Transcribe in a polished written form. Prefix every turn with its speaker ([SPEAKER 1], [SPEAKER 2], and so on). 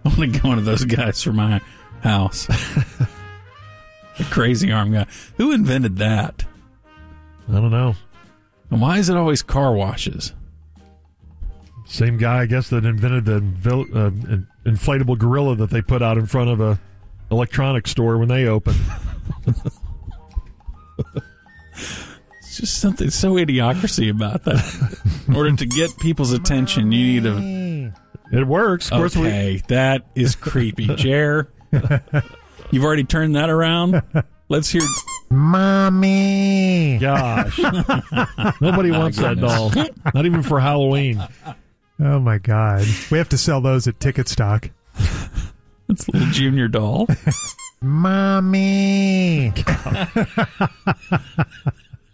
[SPEAKER 1] I want to get one of those guys for my house. The crazy arm guy. Who invented that?
[SPEAKER 2] I don't know.
[SPEAKER 1] And why is it always car washes?
[SPEAKER 2] Same guy, I guess, that invented the inflatable gorilla that they put out in front of a electronics store when they opened.
[SPEAKER 1] It's just something so idiocracy about that. In order to get people's attention, you need a...
[SPEAKER 2] It works. Of course.
[SPEAKER 1] Okay, that is creepy. Jer, you've already turned that around? Let's hear...
[SPEAKER 3] Mommy.
[SPEAKER 2] Gosh. Nobody wants that doll. Not even for Halloween.
[SPEAKER 3] Oh, my God. We have to sell those at Ticket Stock.
[SPEAKER 1] It's a little junior doll.
[SPEAKER 3] Mommy.